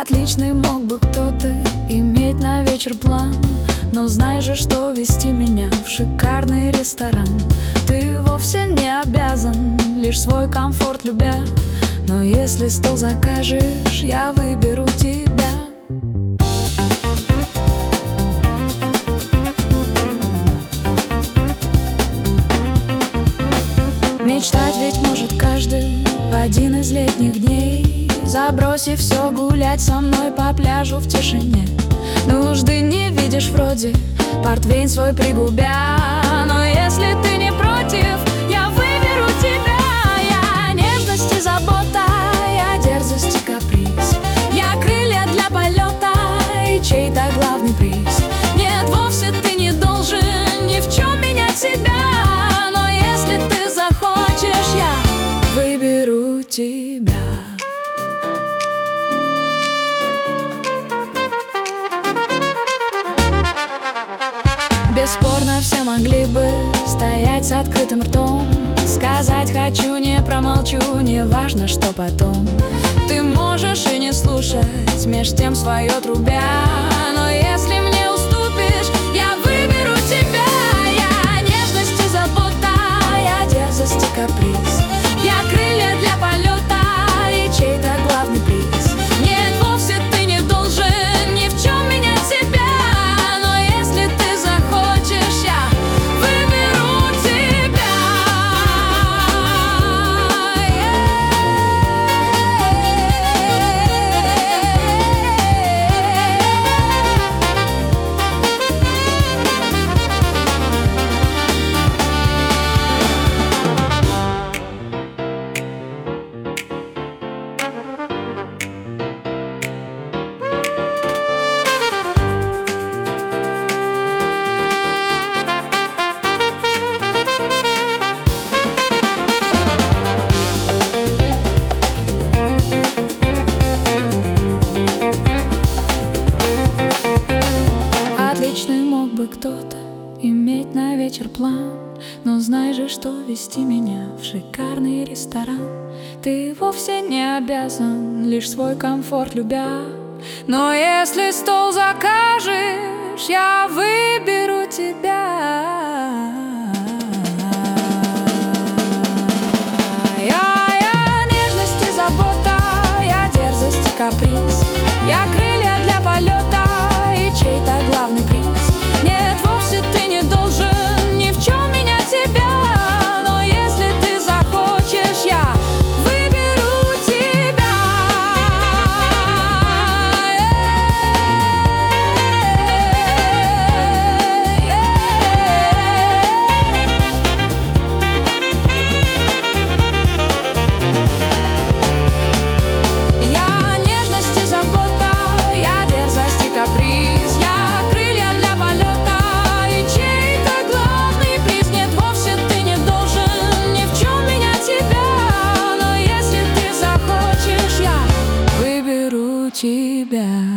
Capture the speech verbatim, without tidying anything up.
Отличный мог бы кто-то иметь на вечер план, но знай же, что вести меня в шикарный ресторан ты вовсе не обязан, лишь свой комфорт любя. Но если стол закажешь, я выберу тебя. Мечтать ведь может каждый в один из летних дней, забросив все, гулять со мной по пляжу в тишине. Нужды не видишь вроде, портвейн свой пригубя. Но если ты не против, я выберу тебя. Я нежность и забота, я дерзость и каприз, я крылья для полета и чей-то главный приз. Нет, вовсе ты не должен ни в чем менять себя, но если ты захочешь, я выберу тебя. Бесспорно, все могли бы стоять с открытым ртом, сказать хочу, не промолчу, не важно, что потом. Ты можешь и не слушать, меж тем свое трубя, но если мне уступишь, я выберу тебя. Я нежность и забота, я дерзость и каприз, я крылья для полета и чей-то главный приз. Нет, вовсе ты не должен ни в чем менять себя, но если ты захочешь, я выберу тебя. Отличный мог бы кто-то иметь на вечер план, но знай же, что вести меня в шикарный ресторан ты вовсе не обязан, лишь свой комфорт любя. Но если стол закажешь, я выберу тебя. Я, я нежность и забота, я дерзость и каприз, я крылья для полета и чей-то главный приз. Нет, вовсе ты не должен ни в чем менять себя, но если ты захочешь, я выберу тебя. Я нежность и забота, я дерзость и каприз, я крылья для полета и чей-то главный приз. Нет, вовсе ты не должен ни в чем менять себя, но если ты захочешь, я выберу тебя.